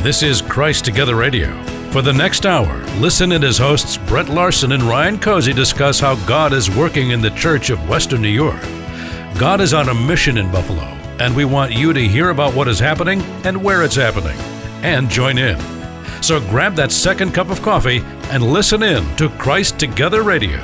This is Christ Together Radio. For the next hour, listen in as hosts Brett Larson and Ryan Cozy discuss how God is working in the Church of Western New York. God is on a mission in Buffalo, and we want you to hear about what is happening and where it's happening, and join in. So grab that second cup of coffee and listen in to Christ Together Radio.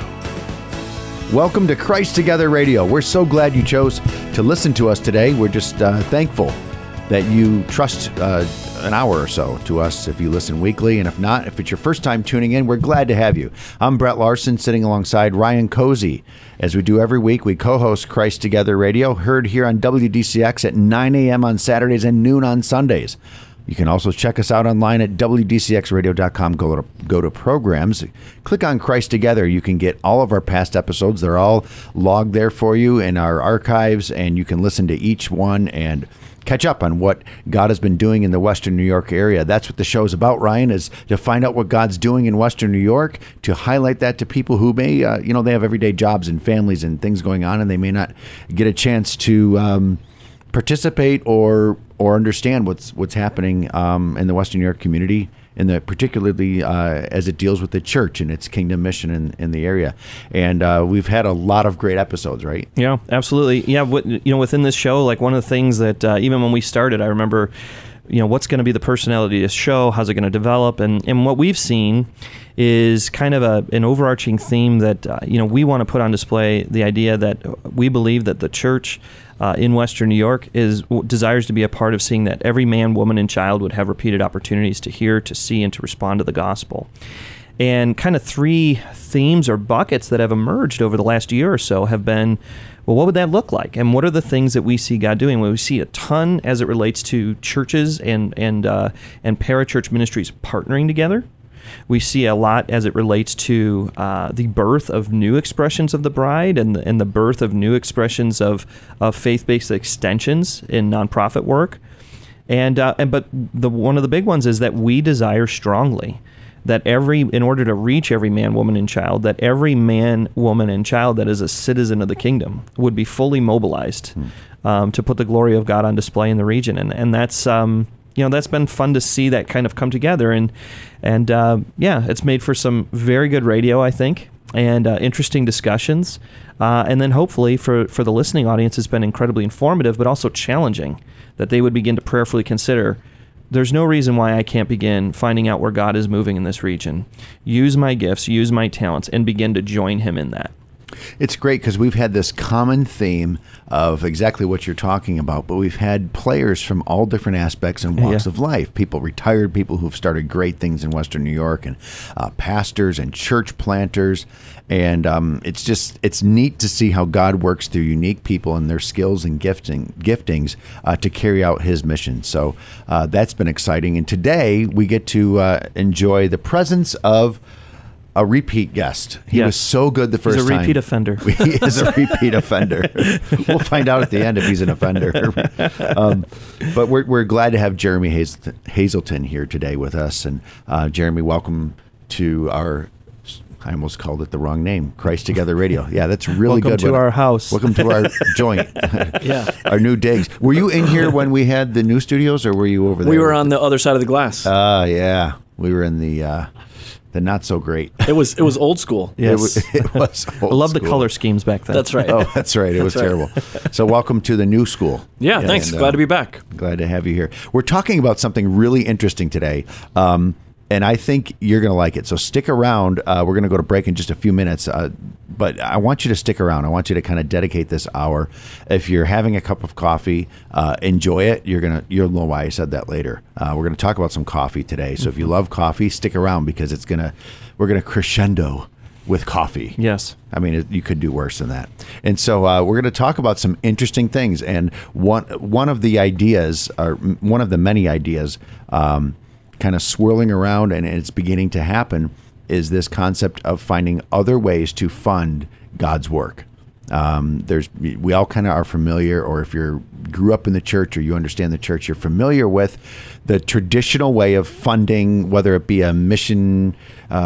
Welcome to Christ Together Radio. We're so glad you chose to listen to us today. We're just thankful that you trust an hour or so to us if you listen weekly. And if not, if it's your first time tuning in, we're glad to have you. I'm Brett Larson, sitting alongside Ryan Cozy. As we do every week, we co-host Christ Together Radio, heard here on WDCX at 9 a.m. on Saturdays and noon on Sundays. You can also check us out online at WDCXradio.com. Go to programs. Click on Christ Together. You can get all of our past episodes. They're all logged there for you in our archives, and you can listen to each one and catch up on what God has been doing in the Western New York area. That's what the show's about, Ryan, is to find out what God's doing in Western New York, to highlight that to people who may, they have everyday jobs and families and things going on, and they may not get a chance to participate or understand what's happening in the Western New York community, particularly as it deals with the church and its kingdom mission in the area. And we've had a lot of great episodes, right? Yeah, absolutely. Yeah, within this show, like one of the things that even when we started, I remember, what's going to be the personality of this show? How's it going to develop? And what we've seen is kind of an overarching theme that, we want to put on display, the idea that we believe that the church in Western New York desires to be a part of seeing that every man, woman, and child would have repeated opportunities to hear, to see, and to respond to the gospel. And kind of three themes or buckets that have emerged over the last year or so have been, well, what would that look like? And what are the things that we see God doing? Well, we see a ton as it relates to churches and parachurch ministries partnering together. We see a lot as it relates to the birth of new expressions of the bride and the birth of new expressions of faith-based extensions in nonprofit work. But one of the big ones is that we desire strongly that in order to reach every man, woman, and child, that every man, woman, and child that is a citizen of the kingdom would be fully mobilized to put the glory of God on display in the region. And that's that's been fun to see that kind of come together, and it's made for some very good radio, I think, and interesting discussions, and then hopefully for the listening audience, it's been incredibly informative, but also challenging, that they would begin to prayerfully consider, there's no reason why I can't begin finding out where God is moving in this region, use my gifts, use my talents, and begin to join Him in that. It's great because we've had this common theme of exactly what you're talking about, but we've had players from all different aspects and walks of life. People, retired people who've started great things in Western New York, and pastors and church planters. And it's neat to see how God works through unique people and their skills and giftings to carry out His mission. So that's been exciting. And today we get to enjoy the presence of a repeat guest. He was so good the first time. He's a repeat offender. He is a repeat offender. We'll find out at the end if he's an offender. But we're glad to have Jeremy Hazelton here today with us. And Jeremy, welcome to our, I almost called it the wrong name, Christ Together Radio. Yeah, that's really good. Welcome to our house. Welcome to our joint. Our new digs. Were you in here when we had the new studios, or were you over there? We were on the other side of the glass. Yeah. We were in the not so great. It was old school. Yes. It was old I love the school. color schemes back then. That's right. Oh, that's right. It was terrible. So welcome to the new school. Yeah, thanks. Glad to be back. Glad to have you here. We're talking about something really interesting today. And I think you're going to like it. So stick around. We're going to go to break in just a few minutes. But I want you to stick around. I want you to kind of dedicate this hour. If you're having a cup of coffee, enjoy it. You'll know why I said that later. We're going to talk about some coffee today. So if you love coffee, stick around, because we're going to crescendo with coffee. Yes. I mean, you could do worse than that. And so we're going to talk about some interesting things. And one of the ideas, or one of the many ideas, kind of swirling around, and it's beginning to happen, is this concept of finding other ways to fund God's work. We all kind of are familiar, or if you grew up in the church or you understand the church, you're familiar with the traditional way of funding, whether it be a missionary,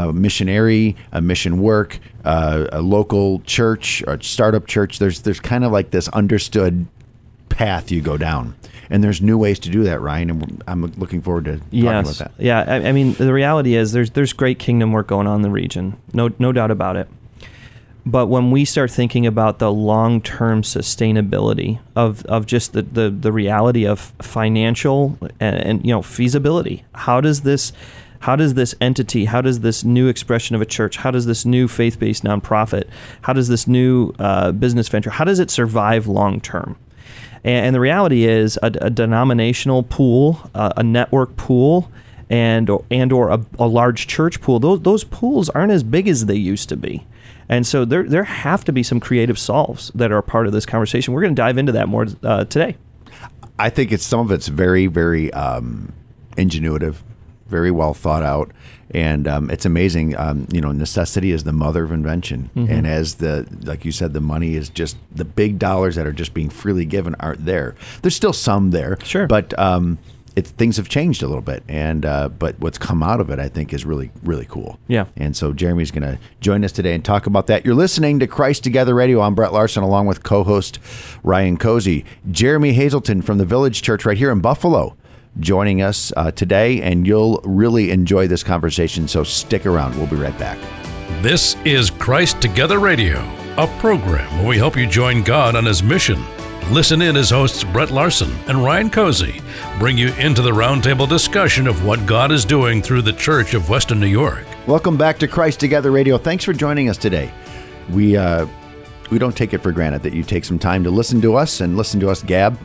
a mission work, a local church or a startup church. There's kind of like this understood path you go down. And there's new ways to do that, Ryan, and I'm looking forward to talking about that. Yeah, I mean, the reality is there's great kingdom work going on in the region, no doubt about it. But when we start thinking about the long-term sustainability of just the reality of financial and feasibility, how does this entity, how does this new expression of a church, how does this new faith-based nonprofit, how does this new business venture, how does it survive long-term? And the reality is a denominational pool, a network pool, and or a large church pool, those pools aren't as big as they used to be. And so there have to be some creative solves that are a part of this conversation. We're going to dive into that more today. I think some of it's very, very ingenuitive, very well thought out, and it's amazing. Necessity is the mother of invention, and as like you said, the money is just the big dollars that are just being freely given aren't there. There's still some there, sure, but things have changed a little bit, and but what's come out of it, I think, is really, really cool. Yeah. And so Jeremy's going to join us today and talk about that. You're listening to Christ Together Radio. I'm Brett Larson, along with co-host Ryan Cozy. Jeremy Hazelton from the Village Church right here in Buffalo joining us today, and you'll really enjoy this conversation, so stick around. We'll be right back. This is Christ Together Radio, a program where we help you join God on His mission. Listen in as hosts Brett Larson and Ryan Cozy bring you into the roundtable discussion of what God is doing through the Church of Western New York. Welcome back to Christ Together Radio. Thanks for joining us today. We don't take it for granted that you take some time to listen to us and listen to us gab.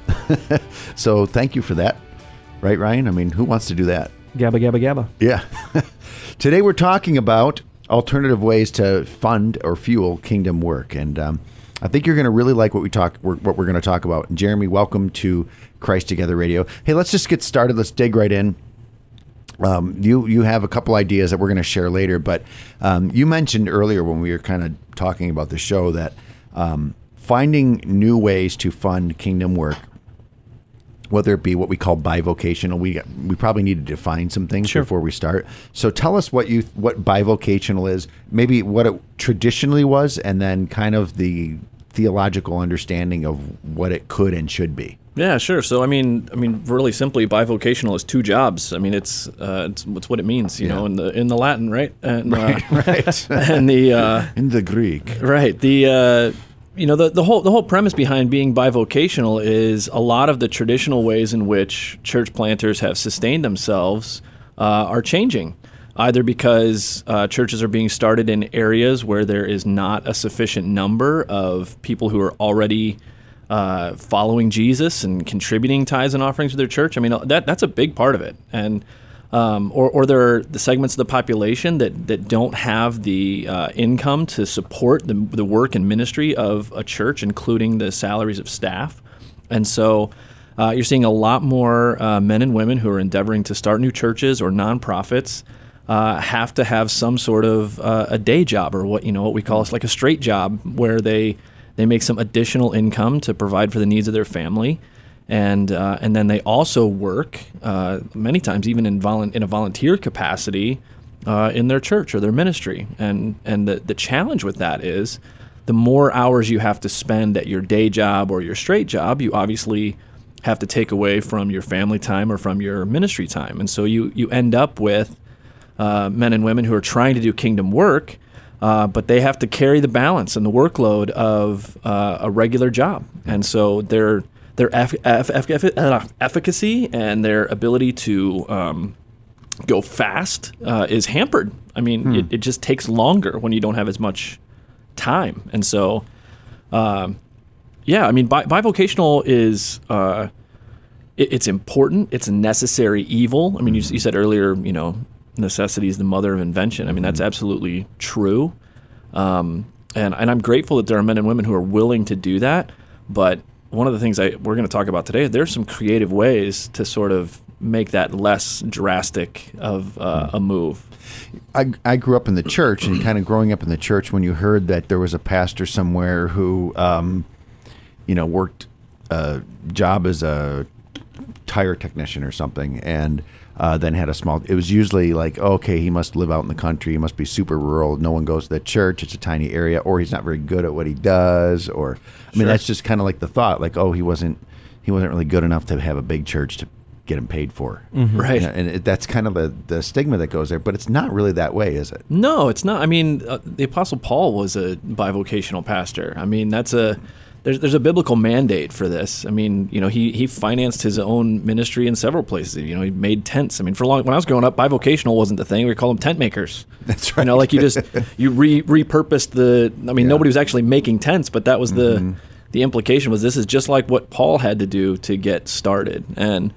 So thank you for that. Right, Ryan? I mean, who wants to do that? Gabba, gabba, gabba. Yeah. Today we're talking about alternative ways to fund or fuel kingdom work. And I think you're going to really like what we're going to talk about. And Jeremy, welcome to Christ Together Radio. Hey, let's just get started. Let's dig right in. You have a couple ideas that we're going to share later, but you mentioned earlier when we were kind of talking about the show that finding new ways to fund kingdom work, whether it be what we call bivocational, we probably need to define some things before we start. So tell us what bivocational is, maybe what it traditionally was, and then kind of the theological understanding of what it could and should be. Yeah, sure. So I mean, really simply, bivocational is two jobs. I mean, it's what it means, you know, in the Latin, right? And, right. And in the Greek, right? The whole premise behind being bivocational is a lot of the traditional ways in which church planters have sustained themselves are changing, either because churches are being started in areas where there is not a sufficient number of people who are already following Jesus and contributing tithes and offerings to their church. I mean, that's a big part of it. And or there are the segments of the population that don't have the income to support the work and ministry of a church, including the salaries of staff. And so you're seeing a lot more men and women who are endeavoring to start new churches or nonprofits have to have some sort of a day job, or what we call like a straight job, where they make some additional income to provide for the needs of their family. And then they also work many times even in a volunteer capacity in their church or their ministry. And the challenge with that is the more hours you have to spend at your day job or your straight job, you obviously have to take away from your family time or from your ministry time. And so you end up with men and women who are trying to do kingdom work, but they have to carry the balance and the workload of a regular job. And so their efficacy and their ability to go fast is hampered. I mean, it just takes longer when you don't have as much time. And so, bivocational is it's important. It's a necessary evil. I mean, you said earlier, necessity is the mother of invention. I mean, that's absolutely true. And I'm grateful that there are men and women who are willing to do that. But one of the things we're going to talk about today, there's some creative ways to sort of make that less drastic of a move. I grew up in the church, and kind of growing up in the church, when you heard that there was a pastor somewhere who, worked a job as a tire technician or something, and then had it was usually like, okay, he must live out in the country, he must be super rural, no one goes to that church, it's a tiny area, or he's not very good at what he does, or, that's just kind of like the thought, like, oh, he wasn't he wasn't really good enough to have a big church to get him paid for. Right. And that's kind of the stigma that goes there, but it's not really that way, is it? No, it's not. I mean, the Apostle Paul was a bivocational pastor. I mean, there's a biblical mandate for this. I mean, he financed his own ministry in several places. He made tents. I mean, when I was growing up, bivocational wasn't the thing. We called them tent makers. That's right. Like you repurposed nobody was actually making tents, but that was the implication was this is just like what Paul had to do to get started. And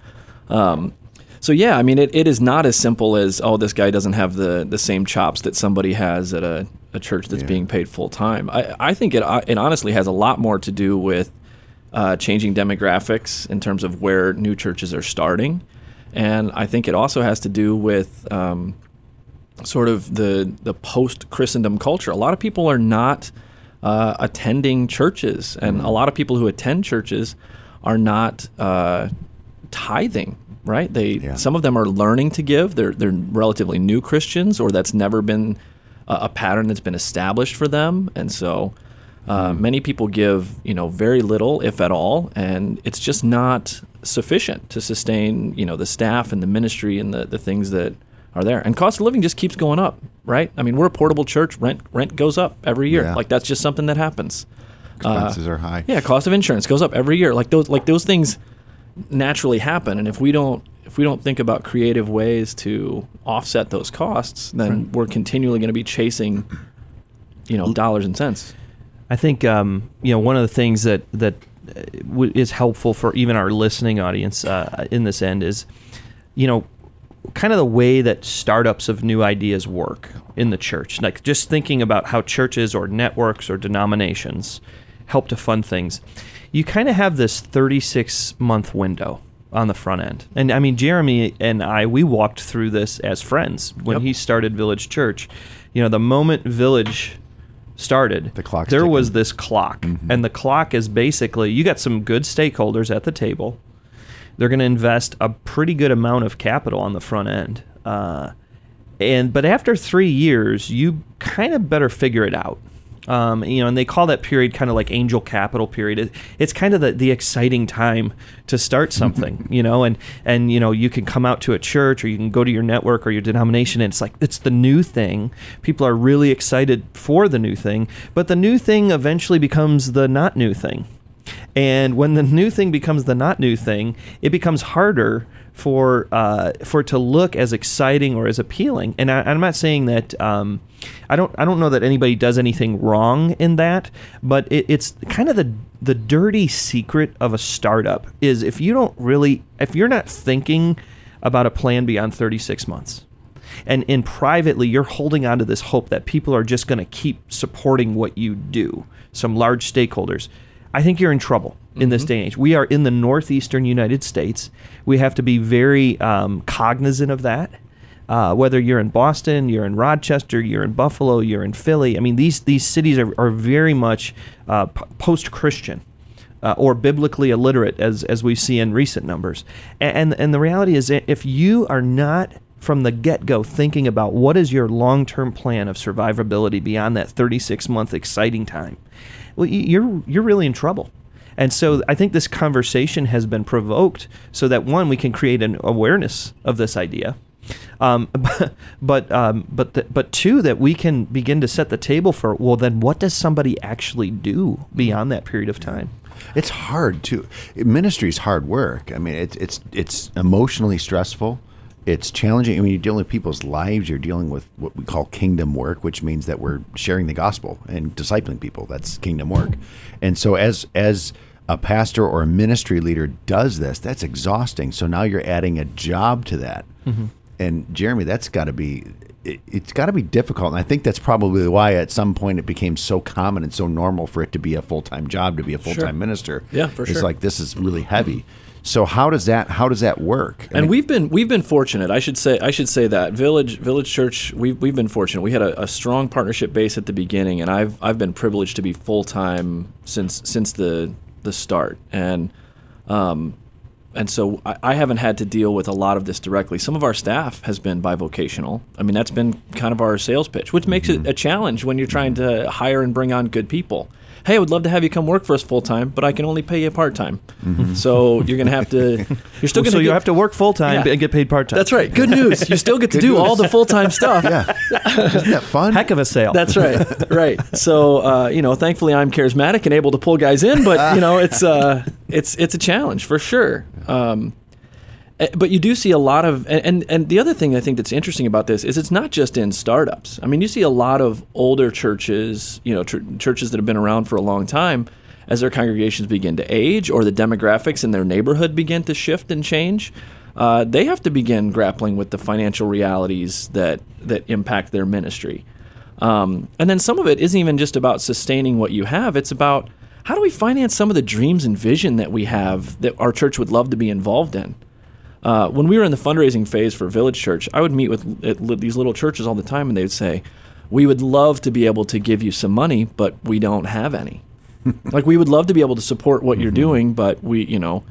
so yeah, I mean, it is not as simple as, this guy doesn't have the same chops that somebody has at a church that's being paid full time. I think it honestly has a lot more to do with changing demographics in terms of where new churches are starting, and I think it also has to do with sort of the post-Christendom culture. A lot of people are not attending churches, and a lot of people who attend churches are not tithing, right? Some of them are learning to give. They're relatively new Christians, or that's never been a pattern that's been established for them, and so many people give very little, if at all, and it's just not sufficient to sustain the staff and the ministry and the things that are there. And cost of living just keeps going up, right? I mean, we're a portable church. Rent goes up every year. Yeah. Like that's just something that happens. Expenses are high. Yeah, cost of insurance goes up every year. Like those things naturally happen, and if we don't think about creative ways to offset those costs, then we're continually going to be chasing dollars and cents. I think one of the things that is helpful for even our listening audience in this end is kind of the way that startups of new ideas work in the church. Like just thinking about how churches or networks or denominations help to fund things. You kind of have this 36-month window on the front end. And I mean, Jeremy and we walked through this as friends when he started Village Church. The moment Village started, there was this clock. And the clock is basically, you got some good stakeholders at the table. They're going to invest a pretty good amount of capital on the front end. But after 3 years, you kind of better figure it out. And they call that period kind of like angel capital period. It's kind of the exciting time to start something, and you can come out to a church or you can go to your network or your denomination, and it's the new thing. People are really excited for the new thing, but the new thing eventually becomes the not new thing. And when the new thing becomes the not new thing, it becomes harder for it to look as exciting or as appealing. And I'm not saying that I don't know that anybody does anything wrong in that, but it's kind of the dirty secret of a startup is if you're not thinking about a plan beyond 36 months. And privately, you're holding on to this hope that people are just going to keep supporting what you do, some large stakeholders. I think you're in trouble in this day and age. We are in the northeastern United States. We have to be very cognizant of that. Whether you're in Boston, you're in Rochester, you're in Buffalo, you're in Philly. I mean, these cities are very much post-Christian or biblically illiterate, as we see in recent numbers. And the reality is, if you are not from the get-go thinking about what is your long-term plan of survivability beyond that 36-month exciting time, well, you're really in trouble. And so I think this conversation has been provoked so that, one, we can create an awareness of this idea, but two, that we can begin to set the table for, well, then what does somebody actually do beyond that period of time? It's hard too. Ministry is hard work. I mean, it's emotionally stressful. It's challenging. I mean, you're dealing with people's lives. You're dealing with what we call kingdom work, which means that we're sharing the gospel and discipling people. That's kingdom work. And so as a pastor or a ministry leader does this, that's exhausting. So now you're adding a job to that. And Jeremy, it's got to be difficult. And I think that's probably why at some point it became so common and so normal for it to be a full-time job, to be a full-time minister. Yeah, for sure. It's like, this is really heavy. So how does that work? And we've been fortunate. I should say that Village Church, we've been fortunate. We had a strong partnership base at the beginning, and I've been privileged to be full time since the start. And so I haven't had to deal with a lot of this directly. Some of our staff has been bivocational. I mean, that's been kind of our sales pitch, which makes it a challenge when you're trying to hire and bring on good people. hey, I would love to have you come work for us full time, but I can only pay you part time. So you're going to have to. You're still going So you have to work full time and get paid part time. That's right. Good news. You still get to do all the full time stuff. Yeah. Isn't that fun? Heck of a sale. That's right. Right. So thankfully I'm charismatic and able to pull guys in, but it's a challenge for sure. But you do see a lot of, and the other thing I think that's interesting about this is it's not just in startups. I mean, you see a lot of older churches, churches that have been around for a long time, as their congregations begin to age or the demographics in their neighborhood begin to shift and change. They have to begin grappling with the financial realities that impact their ministry. And then some of it isn't even just about sustaining what you have. It's about how do we finance some of the dreams and vision that we have that our church would love to be involved in. When we were in the fundraising phase for Village Church, I would meet with these little churches all the time, and they would say, we would love to be able to give you some money, but we don't have any. Like, we would love to be able to support what you're doing, but we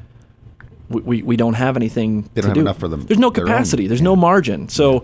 don't have anything to do. They don't have enough for them. There's no capacity. There's no margin. So,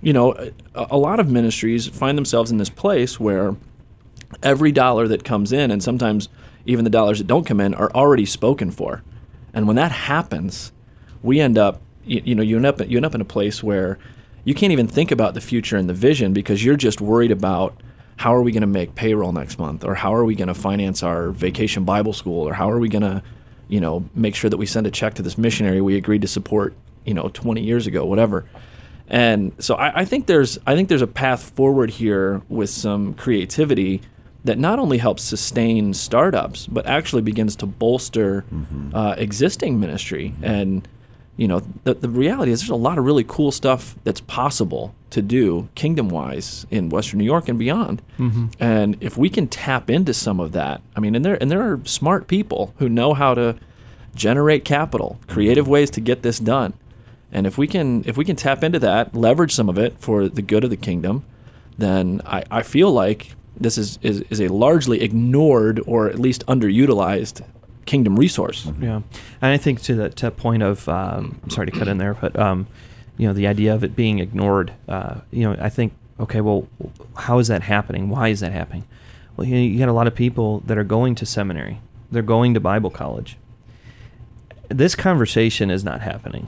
a lot of ministries find themselves in this place where every dollar that comes in, and sometimes even the dollars that don't come in, are already spoken for. And when that happens, we end up, you end up in a place where you can't even think about the future and the vision because you're just worried about how are we going to make payroll next month, or how are we going to finance our vacation Bible school, or how are we going to, make sure that we send a check to this missionary we agreed to support, 20 years ago, whatever. And so I think there's a path forward here with some creativity that not only helps sustain startups, but actually begins to bolster existing ministry. And the reality is there's a lot of really cool stuff that's possible to do kingdom-wise in Western New York and beyond. And if we can tap into some of that, I mean, and there are smart people who know how to generate capital, creative ways to get this done. And if we can tap into that, leverage some of it for the good of the kingdom, then I feel like this is a largely ignored or at least underutilized kingdom resource. Yeah, and I think to that point of sorry to cut in there, but the idea of it being ignored, I think, okay, well, how is that happening? Why is that happening? Well, you got a lot of people that are going to seminary, they're going to Bible college. This conversation is not happening.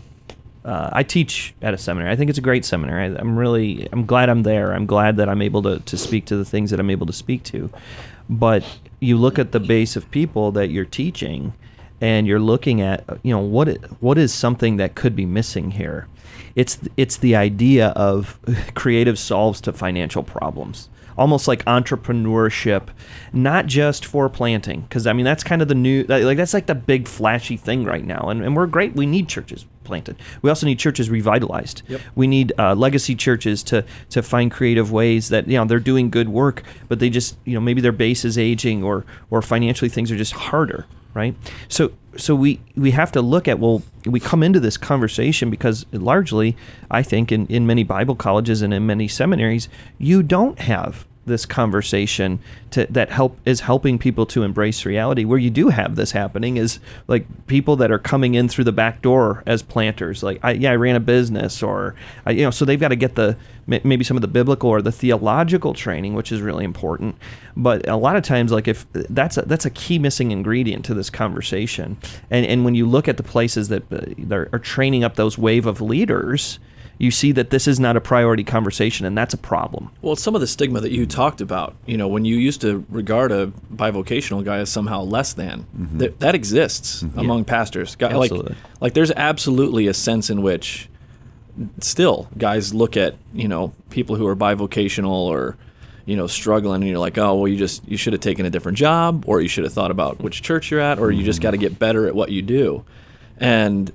I teach at a seminary. I think it's a great seminary. I'm glad I'm there. I'm glad that I'm able to speak to the things that I'm able to speak to. But you look at the base of people that you're teaching, and you're looking at, what is something that could be missing here? It's the idea of creative solves to financial problems. Almost like entrepreneurship, not just for planting, because that's kind of the new, that's like the big flashy thing right now, and we're great. We need churches planted. We also need churches revitalized. Yep. We need legacy churches to find creative ways that they're doing good work, but they just maybe their base is aging or financially things are just harder, right? So we have to look at, we come into this conversation because largely, I think, in many Bible colleges and in many seminaries, you don't have this conversation that is helping people to embrace reality. Where you do have this happening is like people that are coming in through the back door as planters. Like, I ran a business, or so they've got to get maybe some of the biblical or the theological training, which is really important. But a lot of times, like, if that's a key missing ingredient to this conversation. And when you look at the places that are training up those wave of leaders, you see that this is not a priority conversation, and that's a problem. Well, some of the stigma that you talked about, when you used to regard a bivocational guy as somehow less than, that exists among pastors. Absolutely. Like there's absolutely a sense in which still guys look at, people who are bivocational or, struggling, and you're like, oh, well, you should have taken a different job, or you should have thought about which church you're at, or you just got to get better at what you do. And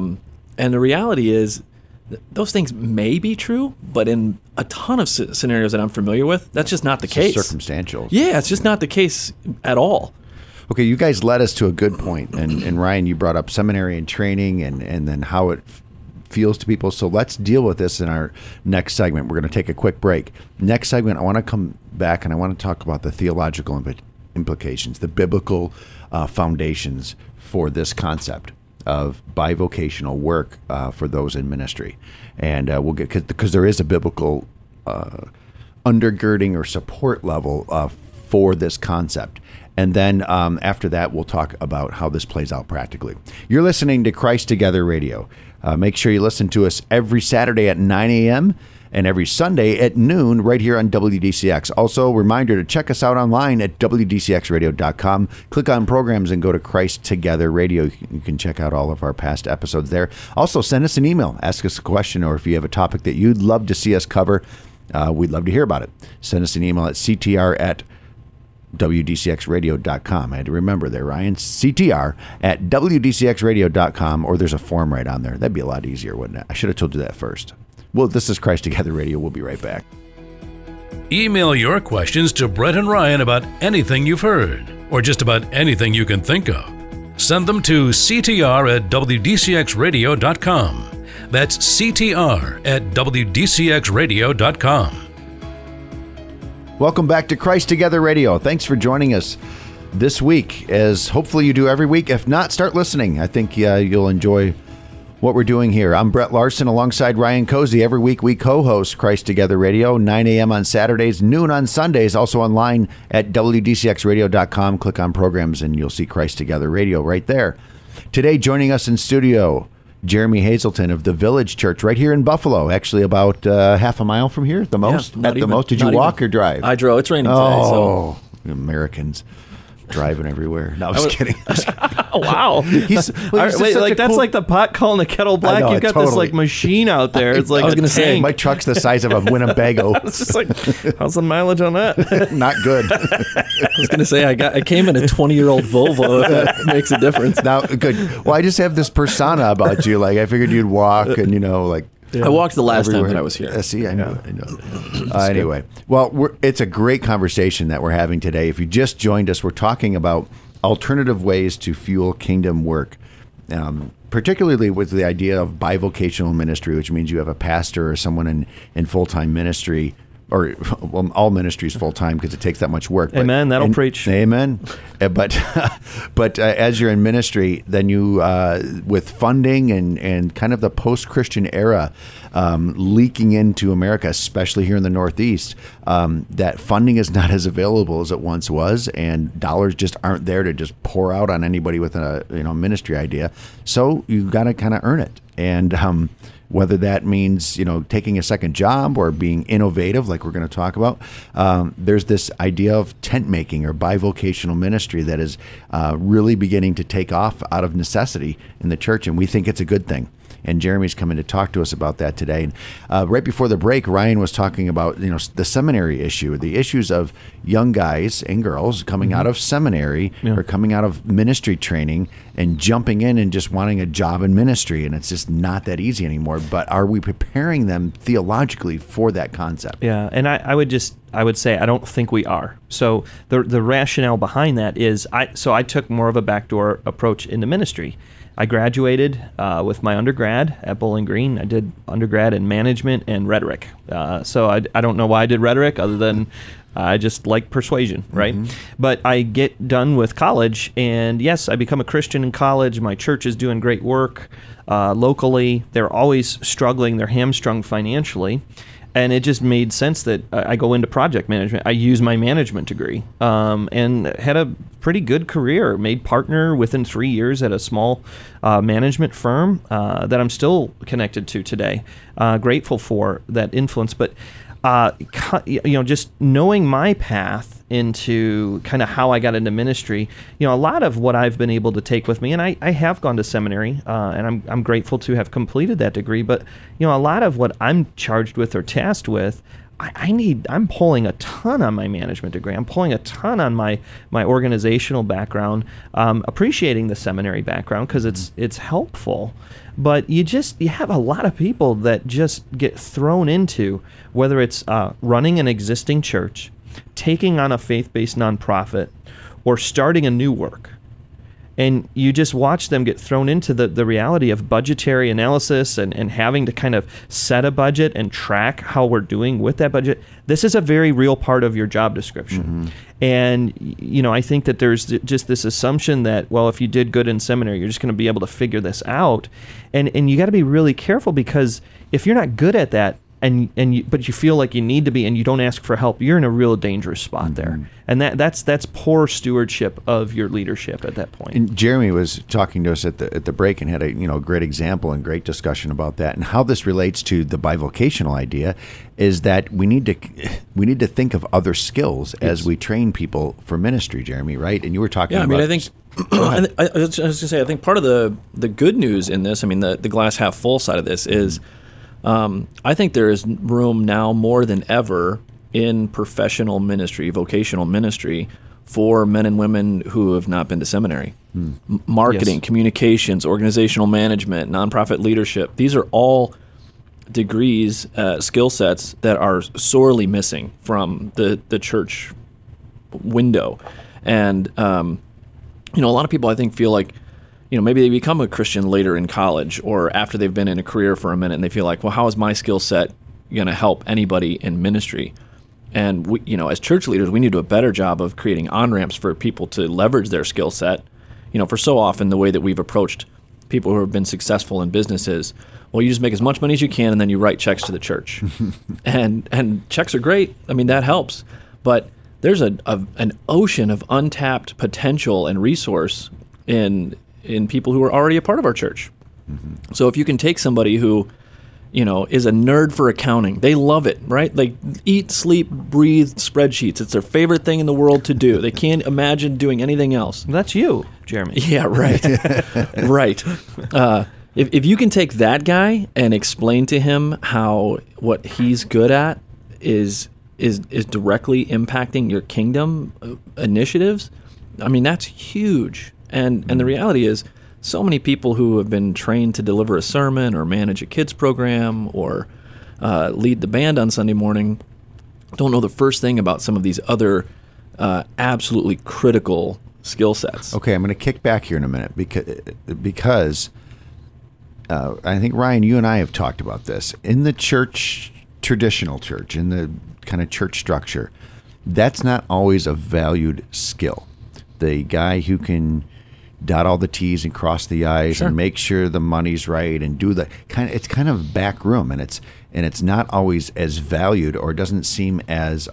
the reality is, those things may be true, but in a ton of scenarios that I'm familiar with, that's just not the case. Circumstantial. Yeah, it's just not the case at all. Okay, you guys led us to a good point, and Ryan, you brought up seminary and training, and then how it feels to people. So let's deal with this in our next segment. We're going to take a quick break. Next segment, I want to come back and I want to talk about the theological implications, the biblical foundations for this concept of bivocational work for those in ministry. And we'll get, because there is a biblical undergirding or support level for this concept. And then after that, we'll talk about how this plays out practically. You're listening to Christ Together Radio. Make sure you listen to us every Saturday at 9 a.m. and every Sunday at noon right here on WDCX. Also, reminder to check us out online at WDCXradio.com. Click on programs and go to Christ Together Radio. You can check out all of our past episodes there. Also, send us an email. Ask us a question, or if you have a topic that you'd love to see us cover, we'd love to hear about it. Send us an email at CTR@WDCXradio.com. I had to remember there, Ryan. CTR@WDCXradio.com, or there's a form right on there. That'd be a lot easier, wouldn't it? I should have told you that first. Well, this is Christ Together Radio. We'll be right back. Email your questions to Brett and Ryan about anything you've heard, or just about anything you can think of. Send them to CTR@WDCXradio.com. That's CTR@WDCXradio.com. Welcome back to Christ Together Radio. Thanks for joining us this week, as hopefully you do every week. If not, start listening. I think you'll enjoy what we're doing here. I'm Brett Larson alongside Ryan Cozy. Every week we co-host Christ Together Radio, 9 a.m. on Saturdays, noon on Sundays, also online at WDCXradio.com. Click on programs and you'll see Christ Together Radio right there. Today, joining us in studio, Jeremy Hazelton of the Village Church right here in Buffalo, actually about half a mile from here, at the most. Yeah, at the most. Did you walk or drive? I drove. It's raining today. Oh, Americans driving everywhere. No, I was kidding. Oh, wow. He's that's like the pot calling the kettle black. You've got this like machine out there. It's like I was going to say my truck's the size of a Winnebago. It's just like, how's the mileage on that? Not good. I was going to say I came in a 20-year-old Volvo. If that makes a difference. Now, good. Well, I just have this persona about you. Like I figured you'd walk, and like. I walked the last time that I was here. See, I know. Anyway, well, it's a great conversation that we're having today. If you just joined us, we're talking about alternative ways to fuel kingdom work, particularly with the idea of bivocational ministry, which means you have a pastor or someone in full-time ministry, or well, all ministries full-time because it takes that much work. Amen. That'll preach. Amen. But as you're in ministry, then you, with funding and kind of the post-Christian era leaking into America, especially here in the Northeast, that funding is not as available as it once was, and dollars just aren't there to just pour out on anybody with a ministry idea. So you got to kind of earn it. And whether that means, taking a second job or being innovative, like we're going to talk about. There's this idea of tent making or bivocational ministry that is really beginning to take off out of necessity in the church, and we think it's a good thing. And Jeremy's coming to talk to us about that today. And right before the break, Ryan was talking about the seminary issue, the issues of young guys and girls coming out of seminary or coming out of ministry training and jumping in and just wanting a job in ministry. And it's just not that easy anymore. But are we preparing them theologically for that concept? Yeah, and I would say I don't think we are. So the rationale behind that is I took more of a backdoor approach into ministry. I graduated with my undergrad at Bowling Green. I did undergrad in management and rhetoric. So I don't know why I did rhetoric other than I just like persuasion, right? Mm-hmm. But I get done with college, and yes, I become a Christian in college. My church is doing great work locally. They're always struggling. They're hamstrung financially. And it just made sense that I go into project management. I use my management degree and had a pretty good career. Made partner within 3 years at a small management firm that I'm still connected to today. Grateful for that influence. But, just knowing my path into kind of how I got into ministry, a lot of what I've been able to take with me, and I have gone to seminary, and I'm grateful to have completed that degree, but, a lot of what I'm charged with or tasked with, I'm pulling a ton on my management degree. I'm pulling a ton on my organizational background, appreciating the seminary background because it's helpful. But you have a lot of people that just get thrown into, whether it's running an existing church, taking on a faith-based nonprofit, or starting a new work. And you just watch them get thrown into the reality of budgetary analysis and having to kind of set a budget and track how we're doing with that budget. This is a very real part of your job description. Mm-hmm. And, I think that there's just this assumption that, well, if you did good in seminary, you're just going to be able to figure this out. And you got to be really careful, because if you're not good at that, but you feel like you need to be, and you don't ask for help, you're in a real dangerous spot there. And that's poor stewardship of your leadership at that point. And Jeremy was talking to us at the break and had a great example and great discussion about that, and how this relates to the bivocational idea is that we need to think of other skills as we train people for ministry, Jeremy, right? And you were talking about... I think I was going to say, I think part of the good news in this, the glass half full side of this is I think there is room now more than ever in professional ministry, vocational ministry, for men and women who have not been to seminary. Marketing, communications, organizational management, nonprofit leadership. These are all degrees, skill sets that are sorely missing from the church window. And, a lot of people, I think, feel like, maybe they become a Christian later in college or after they've been in a career for a minute, and they feel like, well, how is my skill set going to help anybody in ministry? And we, as church leaders, we need to do a better job of creating on-ramps for people to leverage their skill set. For so often the way that we've approached people who have been successful in businesses, well, you just make as much money as you can and then you write checks to the church. and checks are great. that helps. But there's an ocean of untapped potential and resource in people who are already a part of our church. So if you can take somebody who, is a nerd for accounting, they love it, right? Like eat, sleep, breathe spreadsheets. It's their favorite thing in the world to do. They can't imagine doing anything else. That's you, Jeremy. Yeah, right. Right. If you can take that guy and explain to him how what he's good at is directly impacting your kingdom initiatives, that's huge. And the reality is, so many people who have been trained to deliver a sermon or manage a kids program or lead the band on Sunday morning don't know the first thing about some of these other absolutely critical skill sets. Okay, I'm going to kick back here in a minute because I think, Ryan, you and I have talked about this. In the church, traditional church, in the kind of church structure, that's not always a valued skill. The guy who can dot all the T's and cross the I's and make sure the money's right and do the it's kind of back room, and it's not always as valued, or doesn't seem as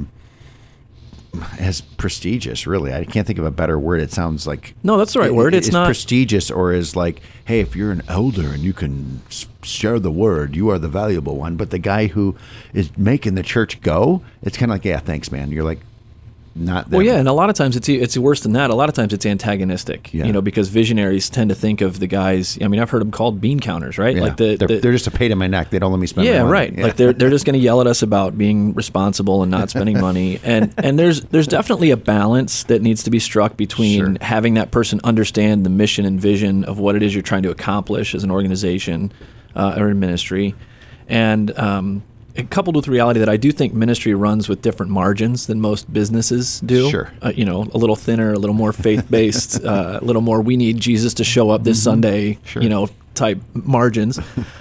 prestigious, really. I can't think of a better word. It sounds like... No, that's the right word. It's not prestigious, or is like, hey, if you're an elder and you can share the word, you are the valuable one. But the guy who is making the church go, it's kind of like, yeah, thanks, man. You're like, not them. Well, yeah, and a lot of times it's worse than that. A lot of times it's antagonistic, because visionaries tend to think of the guys. I've heard them called bean counters, right? Yeah. Like they're just a pain in my neck. They don't let me spend my money. Right. Yeah. Like they're just going to yell at us about being responsible and not spending money. And there's definitely a balance that needs to be struck between having that person understand the mission and vision of what it is you're trying to accomplish as an organization or in ministry, and coupled with the reality that I do think ministry runs with different margins than most businesses do. Sure. A little thinner, a little more faith-based, a little more we need Jesus to show up this Sunday, type margins.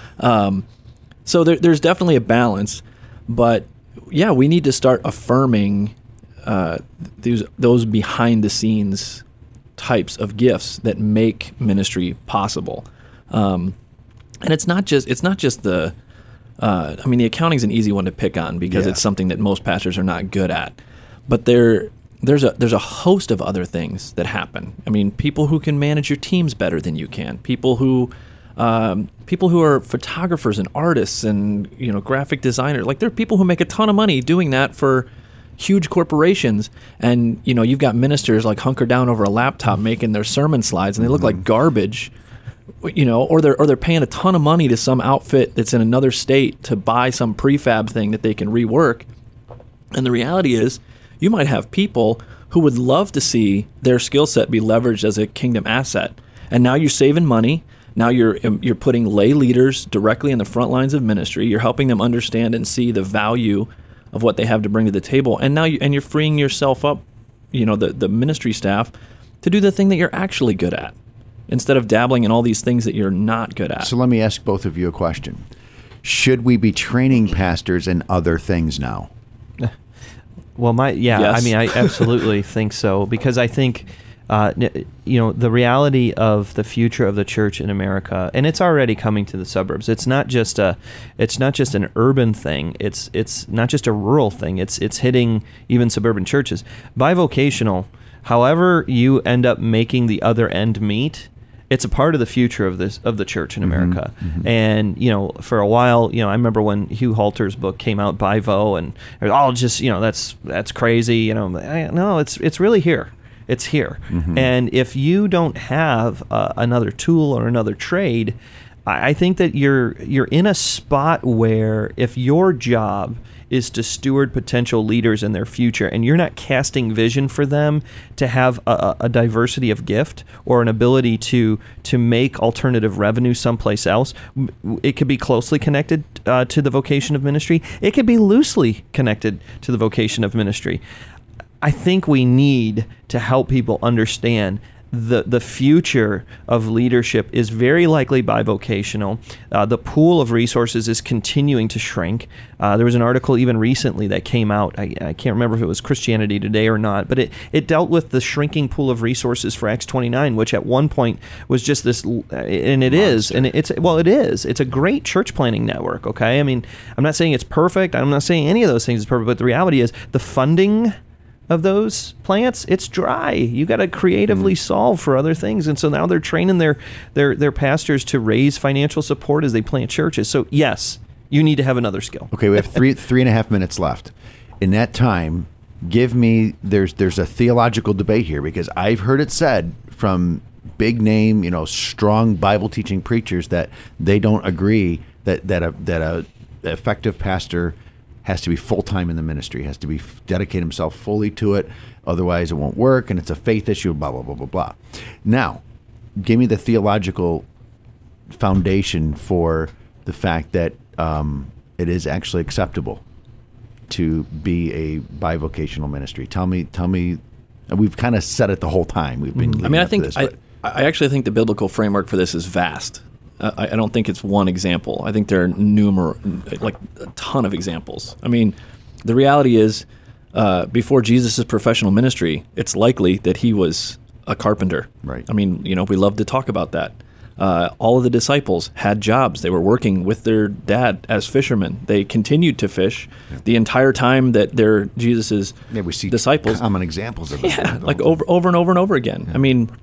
So there's definitely a balance. But, yeah, we need to start affirming those behind-the-scenes types of gifts that make ministry possible. And it's not just the... the accounting's an easy one to pick on because it's something that most pastors are not good at. But there's a host of other things that happen. People who can manage your teams better than you can. People who are photographers and artists and graphic designers. Like, there are people who make a ton of money doing that for huge corporations, and you've got ministers like hunker down over a laptop making their sermon slides, and they look like garbage. Or they're paying a ton of money to some outfit that's in another state to buy some prefab thing that they can rework. And the reality is, you might have people who would love to see their skill set be leveraged as a kingdom asset. And now you're saving money. Now you're putting lay leaders directly in the front lines of ministry. You're helping them understand and see the value of what they have to bring to the table. And now you're freeing yourself up, the ministry staff, to do the thing that you're actually good at, instead of dabbling in all these things that you're not good at. So let me ask both of you a question. Should we be training pastors in other things now? Well, Yes. I absolutely think so, because I think The reality of the future of the church in America, and it's already coming to the suburbs. It's not just an urban thing. It's not just a rural thing. It's hitting even suburban churches. Bivocational, however you end up making the other end meet, it's a part of the future of the church in America. Mm-hmm. And for a while, I remember when Hugh Halter's book came out, Bivo, and it was all just that's crazy. No, it's really here. It's here. Mm-hmm. And if you don't have another tool or another trade, I think that you're in a spot where if your job is to steward potential leaders in their future, and you're not casting vision for them to have a diversity of gift or an ability to make alternative revenue someplace else, it could be closely connected to the vocation of ministry. It could be loosely connected to the vocation of ministry. I think we need to help people understand the future of leadership is very likely bivocational. The pool of resources is continuing to shrink. There was an article even recently that came out. I can't remember if it was Christianity Today or not, but it dealt with the shrinking pool of resources for Acts 29, which at one point was just this, and it is, and it is. It's a great church planning network, okay? I mean, I'm not saying it's perfect. I'm not saying any of those things is perfect, but the reality is the funding of those plants, it's dry. You got to creatively solve for other things, and so now they're training their pastors to raise financial support as they plant churches. So yes, you need to have another skill. Okay, we have 3.5 minutes left. In that time, give me there's a theological debate here, because I've heard it said from big name, strong Bible teaching preachers that they don't agree that a effective pastor has to be full-time in the ministry, has to be dedicate himself fully to it, otherwise it won't work, and it's a faith issue, blah, blah, blah, blah, blah. Now, give me the theological foundation for the fact that it is actually acceptable to be a bivocational ministry. Tell me, we've kind of said it the whole time. We've been I actually think the biblical framework for this is vast. I don't think it's one example. I think there are like a ton of examples. I mean, the reality is, before Jesus' professional ministry, it's likely that he was a carpenter. Right. I mean, we love to talk about that. All of the disciples had jobs. They were working with their dad as fishermen. They continued to fish the entire time that they're Jesus' we see disciples. Common examples of that. Yeah, like over and over and over again. Yeah. I mean,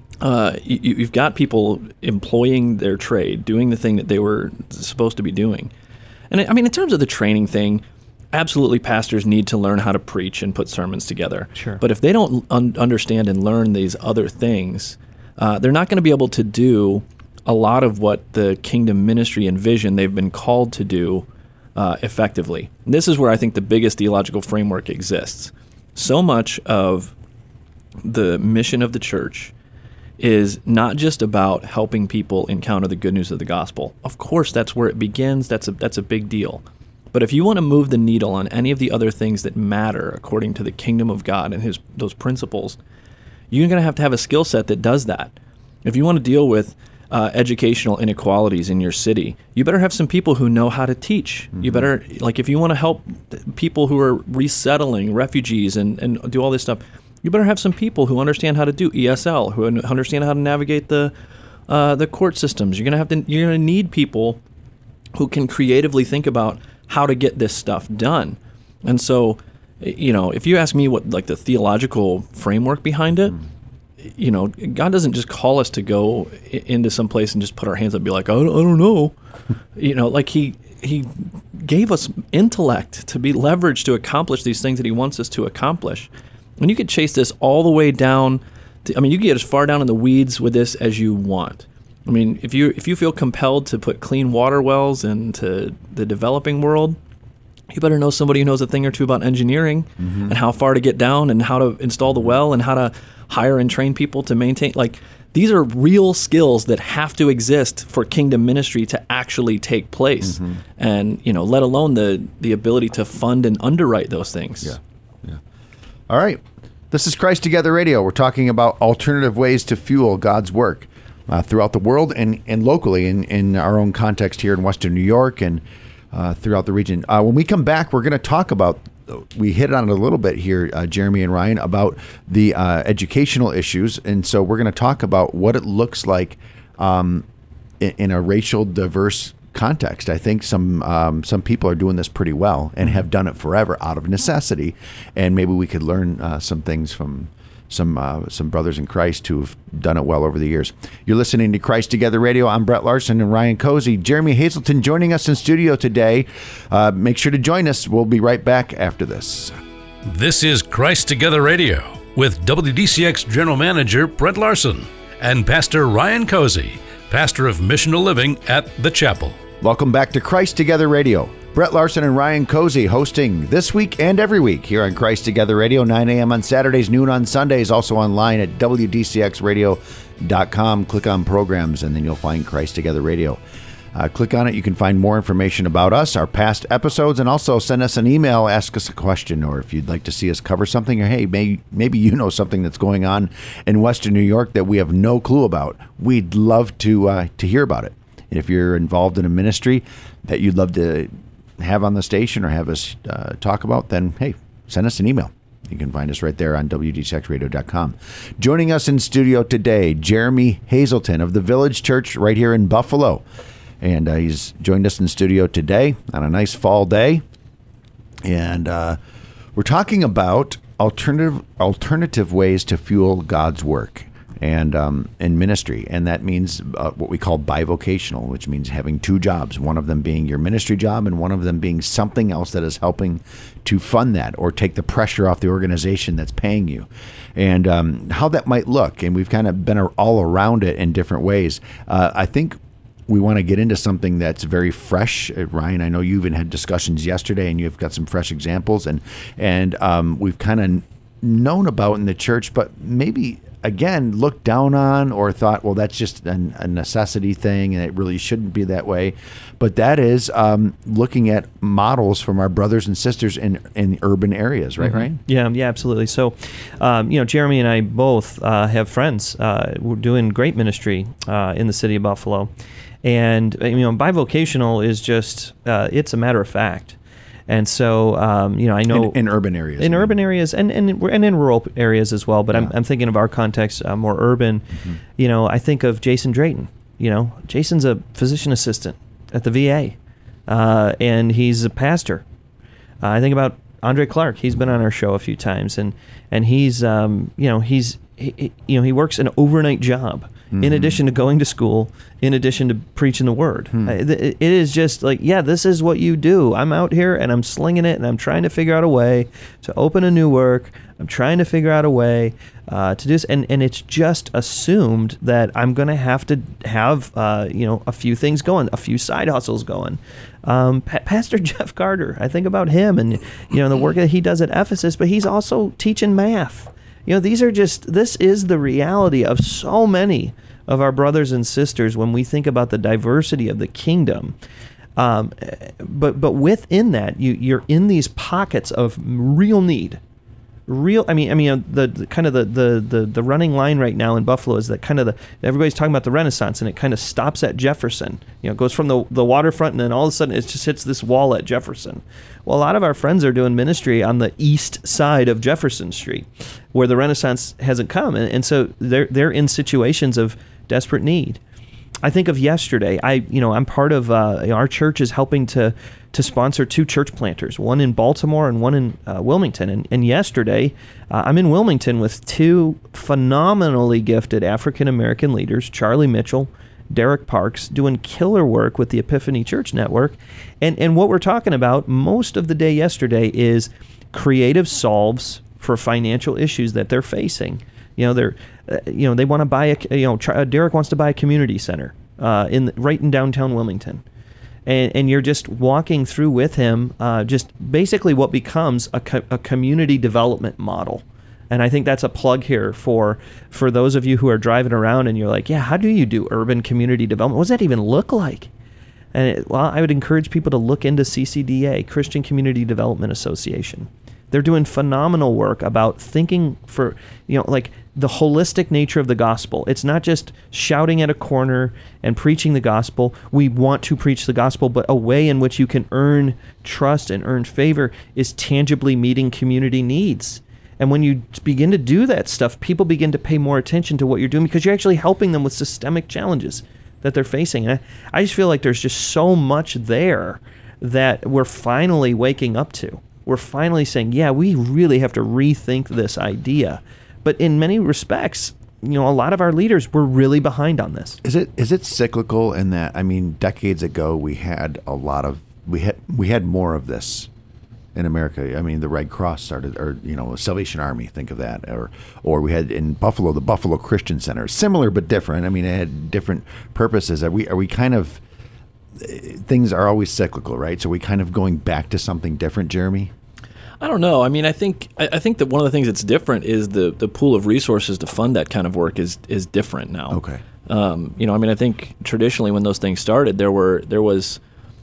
you've got people employing their trade, doing the thing that they were supposed to be doing. And I mean, in terms of the training thing, absolutely pastors need to learn how to preach and put sermons together. Sure. But if they don't understand and learn these other things, they're not going to be able to do a lot of what the kingdom ministry and vision they've been called to do effectively. And this is where I think the biggest theological framework exists. So much of the mission of the church is not just about helping people encounter the good news of the gospel. Of course, that's where it begins. That's a big deal. But if you want to move the needle on any of the other things that matter according to the kingdom of God and those principles, you're going to have a skill set that does that. If you want to deal with educational inequalities in your city, you better have some people who know how to teach. Mm-hmm. You better, if you want to help people who are resettling, refugees, and do all this stuff, you better have some people who understand how to do ESL, who understand how to navigate the court systems. You're going to need people who can creatively think about how to get this stuff done. And so, if you ask me what the theological framework behind it, God doesn't just call us to go into some place and just put our hands up and be like, I don't know. He gave us intellect to be leveraged to accomplish these things that he wants us to accomplish. And you could chase this all the way down you can get as far down in the weeds with this as you want. I mean, if you feel compelled to put clean water wells into the developing world, you better know somebody who knows a thing or two about engineering and how far to get down and how to install the well and how to hire and train people to maintain. These are real skills that have to exist for kingdom ministry to actually take place. Mm-hmm. And, let alone the ability to fund and underwrite those things. Yeah. All right. This is Christ Together Radio. We're talking about alternative ways to fuel God's work throughout the world and locally in our own context here in Western New York and throughout the region. When we come back, we're going to talk about we hit on it a little bit here, Jeremy and Ryan, about the educational issues. And so we're going to talk about what it looks like in a racial diverse context. I think some people are doing this pretty well and have done it forever out of necessity. And maybe we could learn some things from some brothers in Christ who have done it well over the years. You're listening to Christ Together Radio. I'm Brett Larson and Ryan Cozy. Jeremy Hazelton joining us in studio today. Make sure to join us. We'll be right back after this. This is Christ Together Radio with WDCX General Manager Brett Larson and Pastor Ryan Cozy, pastor of Missional Living at The Chapel. Welcome back to Christ Together Radio. Brett Larson and Ryan Cozy hosting this week and every week here on Christ Together Radio, 9 a.m. on Saturdays, noon on Sundays, also online at WDCXradio.com. Click on programs, and then you'll find Christ Together Radio. Click on it. You can find more information about us, our past episodes, and also send us an email, ask us a question, or if you'd like to see us cover something, or hey, maybe you know something that's going on in Western New York that we have no clue about. We'd love to hear about it. And if you're involved in a ministry that you'd love to have on the station or have us talk about, then hey, send us an email. You can find us right there on WDCXradio.com. Joining us in studio today, Jeremy Hazelton of the Village Church right here in Buffalo. And he's joined us in studio today on a nice fall day. And we're talking about alternative ways to fuel God's work and in ministry. And that means what we call bivocational, which means having two jobs, one of them being your ministry job and one of them being something else that is helping to fund that or take the pressure off the organization that's paying you. And how that might look. And we've kind of been all around it in different ways. I think we want to get into something that's very fresh. Ryan, I know you even had discussions yesterday and you've got some fresh examples and we've kind of known about in the church, but maybe again, looked down on or thought, well, that's just a necessity thing and it really shouldn't be that way. But that is looking at models from our brothers and sisters in urban areas, right, Ryan? Yeah, absolutely. So, Jeremy and I both have friends. We're doing great ministry in the city of Buffalo. And, bivocational is just, it's a matter of fact. And so, I know in urban areas, and in rural areas as well. But yeah. I'm thinking of our context, more urban. Mm-hmm. I think of Jason Drayton. Jason's a physician assistant at the VA, and he's a pastor. I think about Andre Clark. He's been on our show a few times, and he's he works an overnight job. Mm-hmm. In addition to going to school, in addition to preaching the word. It is just like, yeah, this is what you do. I'm out here and I'm slinging it and I'm trying to figure out a way to open a new work. I'm trying to figure out a way to do this. And it's just assumed that I'm going to have a few things going, a few side hustles going. Pastor Jeff Carter, I think about him and, the work that he does at Ephesus, but he's also teaching math. This is the reality of so many of our brothers and sisters when we think about the diversity of the kingdom. But within that, you're in these pockets of real need. The kind of the running line right now in Buffalo is that everybody's talking about the Renaissance and it kind of stops at Jefferson. It goes from the waterfront and then all of a sudden it just hits this wall at Jefferson. Well, a lot of our friends are doing ministry on the east side of Jefferson Street, where the Renaissance hasn't come, and so they're in situations of desperate need. I think of yesterday. I'm part of our church is helping to sponsor two church planters, one in Baltimore and one in Wilmington. And yesterday, I'm in Wilmington with two phenomenally gifted African American leaders, Charlie Mitchell, Derek Parks, doing killer work with the Epiphany Church Network. And what we're talking about most of the day yesterday is creative solves for financial issues that they're facing. They want to buy Derek wants to buy a community center right in downtown Wilmington. And you're just walking through with him just basically what becomes a community development model. And I think that's a plug here for those of you who are driving around and you're like, yeah, how do you do urban community development? What does that even look like? And I would encourage people to look into CCDA, Christian Community Development Association. They're doing phenomenal work about thinking for, like the holistic nature of the gospel. It's not just shouting at a corner and preaching the gospel. We want to preach the gospel, but a way in which you can earn trust and earn favor is tangibly meeting community needs. And when you begin to do that stuff, people begin to pay more attention to what you're doing because you're actually helping them with systemic challenges that they're facing. And I just feel like there's just so much there that we're finally waking up to. We're finally saying, yeah, we really have to rethink this idea. But in many respects, a lot of our leaders were really behind on this. Is it cyclical in that, decades ago we had we had more of this in America? The Red Cross started, or Salvation Army, think of that, or we had in Buffalo the Buffalo Christian Center, similar but different. It had different purposes. Are we kind of, things are always cyclical, right? So we kind of going back to something different, Jeremy? I don't know. I think that one of the things that's different is the pool of resources to fund that kind of work is different now. Okay. I think traditionally when those things started, there was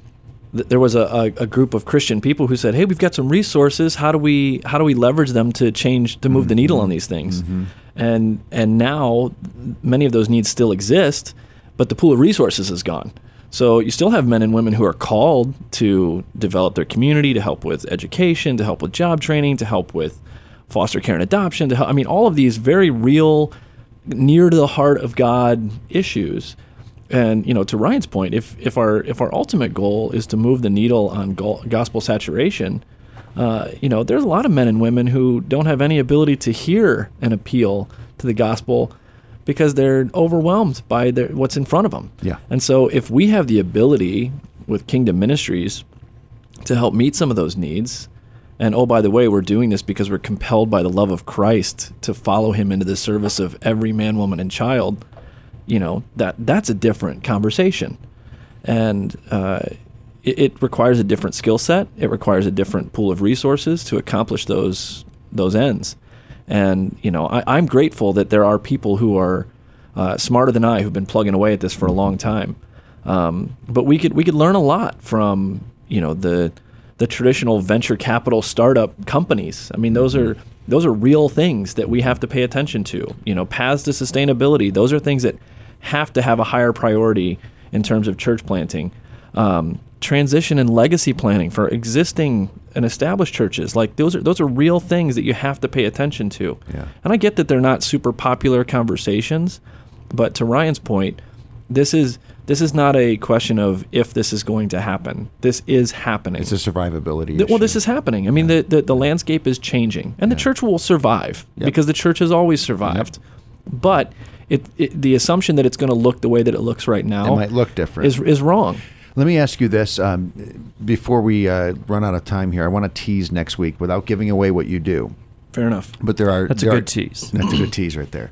a group of Christian people who said, "Hey, we've got some resources. How do we leverage them to move the needle on these things?" And now many of those needs still exist, but the pool of resources is gone. So you still have men and women who are called to develop their community, to help with education, to help with job training, to help with foster care and adoption, to help, all of these very real, near to the heart of God issues. And to Ryan's point, if our ultimate goal is to move the needle on gospel saturation, there's a lot of men and women who don't have any ability to hear an appeal to the gospel because they're overwhelmed by what's in front of them. Yeah. And so if we have the ability with Kingdom Ministries to help meet some of those needs, and oh, by the way, we're doing this because we're compelled by the love of Christ to follow him into the service of every man, woman, and child, that's a different conversation. And it requires a different skill set. It requires a different pool of resources to accomplish those ends. And, I'm grateful that there are people who are smarter than I who've been plugging away at this for a long time. But we could learn a lot from, the traditional venture capital startup companies. Those are real things that we have to pay attention to. Paths to sustainability. Those are things that have to have a higher priority in terms of church planting. Transition and legacy planning for existing and established churches, like those are real things that you have to pay attention to. Yeah. And I get that they're not super popular conversations, but to Ryan's point, this is not a question of if this is going to happen. This is happening. It's a survivability issue. Well, this is happening. The landscape is changing, and the church will survive because the church has always survived. But the assumption that it's going to look the way that it looks right now, it might look different, is wrong. Let me ask you this. Before we run out of time here, I want to tease next week without giving away what you do. Fair enough. But That's a good tease. That's a good tease right there.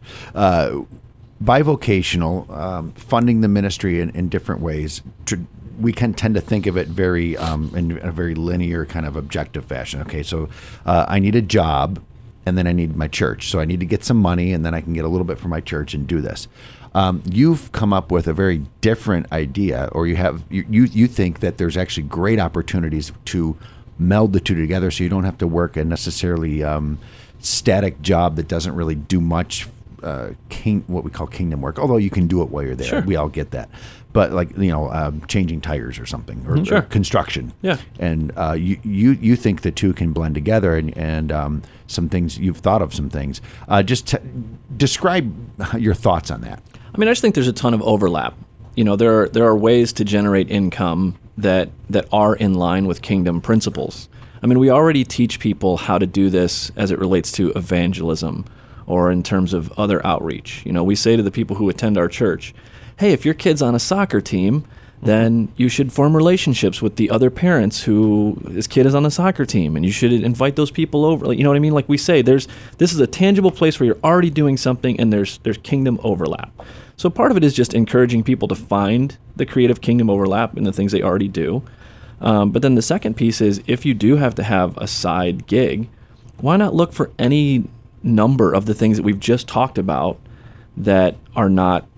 Bivocational, funding the ministry in different ways. We can tend to think of it very in a very linear kind of objective fashion. Okay, so I need a job, and then I need my church. So I need to get some money, and then I can get a little bit from my church and do this. You've come up with a very different idea, or you think that there's actually great opportunities to meld the two together, so you don't have to work a necessarily static job that doesn't really do much what we call kingdom work, although you can do it while you're there. Sure. We all get that. But changing tires or something, or construction. Yeah. And you think the two can blend together, and some things you've thought of some things. Describe your thoughts on that. I just think there's a ton of overlap. There are ways to generate income that are in line with kingdom principles. We already teach people how to do this as it relates to evangelism or in terms of other outreach. We say to the people who attend our church, hey, if your kid's on a soccer team, then you should form relationships with the other parents his kid is on the soccer team, and you should invite those people over. You know what I mean? Like we say, this is a tangible place where you're already doing something, and there's kingdom overlap. So part of it is just encouraging people to find the creative kingdom overlap in the things they already do. But then the second piece is, if you do have to have a side gig, why not look for any number of the things that we've just talked about that are not,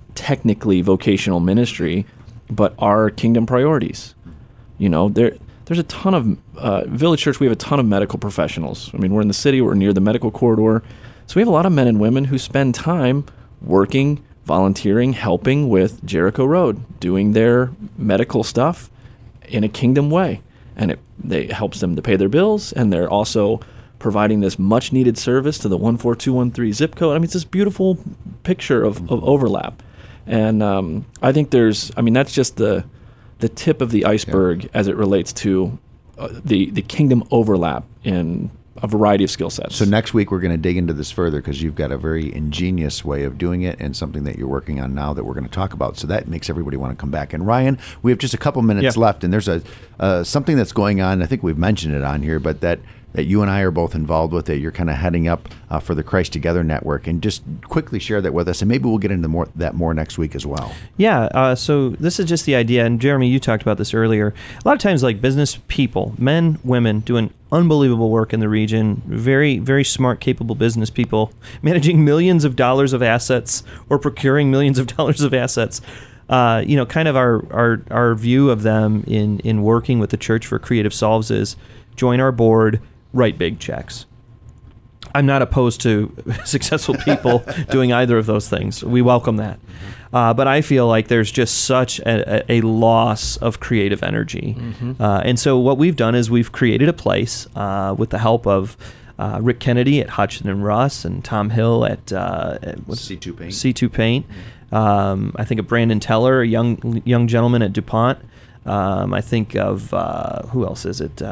technically vocational ministry, but are kingdom priorities. There's there's a ton of Village Church. We have a ton of medical professionals. I mean, we're in the city. We're near the medical corridor. So we have a lot of men and women who spend time working, volunteering, helping with Jericho Road, doing their medical stuff in a kingdom way. And it helps them to pay their bills, and they're also providing this much-needed service to the 14213 zip code. I mean, it's this beautiful picture of overlap. And I think that's just the tip of the iceberg as it relates to the kingdom overlap in a variety of skill sets. So next week we're going to dig into this further because you've got a very ingenious way of doing it and something that you're working on now that we're going to talk about. So that makes everybody want to come back. And Ryan, we have just a couple minutes left, and there's something that's going on. I think we've mentioned it on here, but that you and I are both involved with it. You're kind of heading up for the Christ Together Network, and just quickly share that with us, and maybe we'll get into more next week as well. Yeah, so this is just the idea, and Jeremy, you talked about this earlier. A lot of times, like business people, men, women, doing unbelievable work in the region, very, very smart, capable business people, managing millions of dollars of assets or procuring millions of dollars of assets. Kind of our view of them in working with the Church for Creative Solves is join our board, write big checks. I'm not opposed to successful people doing either of those things. We welcome that. But I feel like there's just such a loss of creative energy. Mm-hmm. And so what we've done is we've created a place with the help of Rick Kennedy at Hodgson and Russ and Tom Hill at C2 Paint. C2 Paint. I think of Brandon Teller, a young gentleman at DuPont. I think of, who else is it?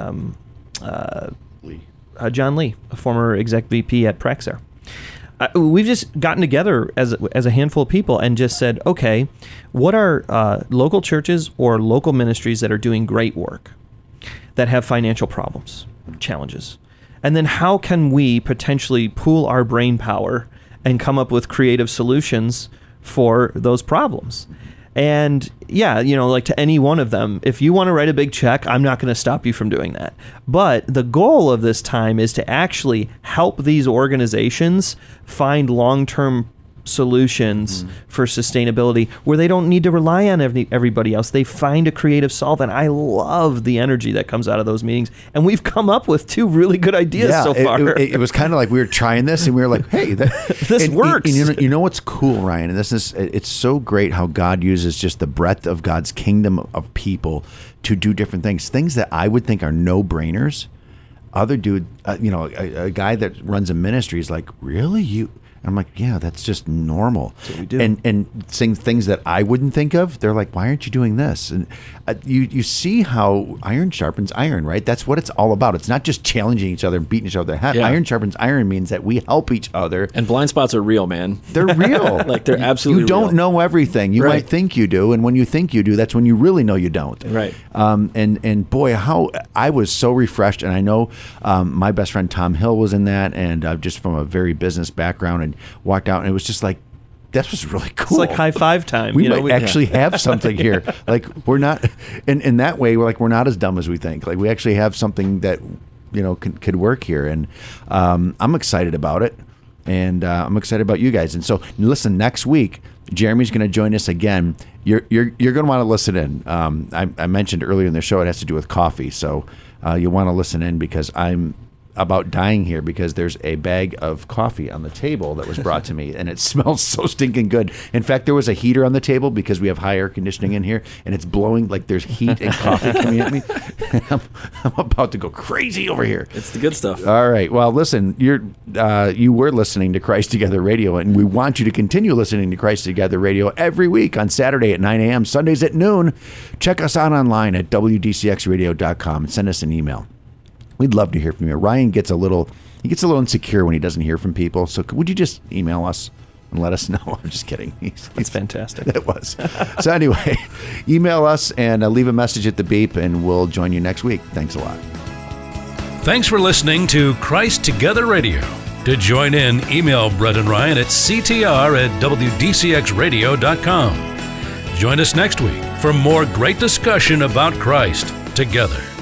Lee. John Lee, a former exec VP at Praxair. We've just gotten together as a handful of people and just said, okay, what are local churches or local ministries that are doing great work that have financial problems, challenges? And then how can we potentially pool our brain power and come up with creative solutions for those problems? And yeah, like to any one of them, if you want to write a big check, I'm not going to stop you from doing that. But the goal of this time is to actually help these organizations find long-term solutions for sustainability where they don't need to rely on everybody else. They find a creative solve, and I love the energy that comes out of those meetings. And we've come up with 2 really good ideas so far. It was kind of like we were trying this, and we were like, hey, this works. And you know what's cool, Ryan? And it's so great how God uses just the breadth of God's kingdom of people to do different things that I would think are no-brainers. Other dude, a guy that runs a ministry is like, really? You? I'm like, yeah, that's just normal. That's what we do. And saying things that I wouldn't think of, they're like, why aren't you doing this? And you see how iron sharpens iron, right? That's what it's all about. It's not just challenging each other and beating each other head. Yeah. Iron sharpens iron means that we help each other. And blind spots are real, man. They're real. Like they're absolutely real. You don't know everything. You might think you do, and when you think you do, that's when you really know you don't. Right. And boy, how I was so refreshed. And I know my best friend Tom Hill was in that, and just from a very business background, and walked out, and it was just like, that was really cool. It's like high five time. We might actually have something here. Like we're not, in that way, we're not as dumb as we think. Like we actually have something that, could work here. And I'm excited about it. And I'm excited about you guys. And so listen, next week, Jeremy's going to join us again. You're going to want to listen in. I mentioned earlier in the show, it has to do with coffee. So you'll want to listen in because I'm about dying here because there's a bag of coffee on the table that was brought to me, and it smells so stinking good. In fact, there was a heater on the table because we have high air conditioning in here, and it's blowing like there's heat and coffee coming at me. I'm about to go crazy over here. It's the good stuff. All right. Well, listen, you were listening to Christ Together Radio, and we want you to continue listening to Christ Together Radio every week on Saturday at 9 a.m., Sundays at noon. Check us out online at wdcxradio.com and send us an email. We'd love to hear from you. Ryan gets a little insecure when he doesn't hear from people. So would you just email us and let us know? I'm just kidding. That's fantastic. It was. So anyway, email us and leave a message at the beep, and we'll join you next week. Thanks a lot. Thanks for listening to Christ Together Radio. To join in, email Brett and Ryan at ctr@wdcxradio.com. Join us next week for more great discussion about Christ together.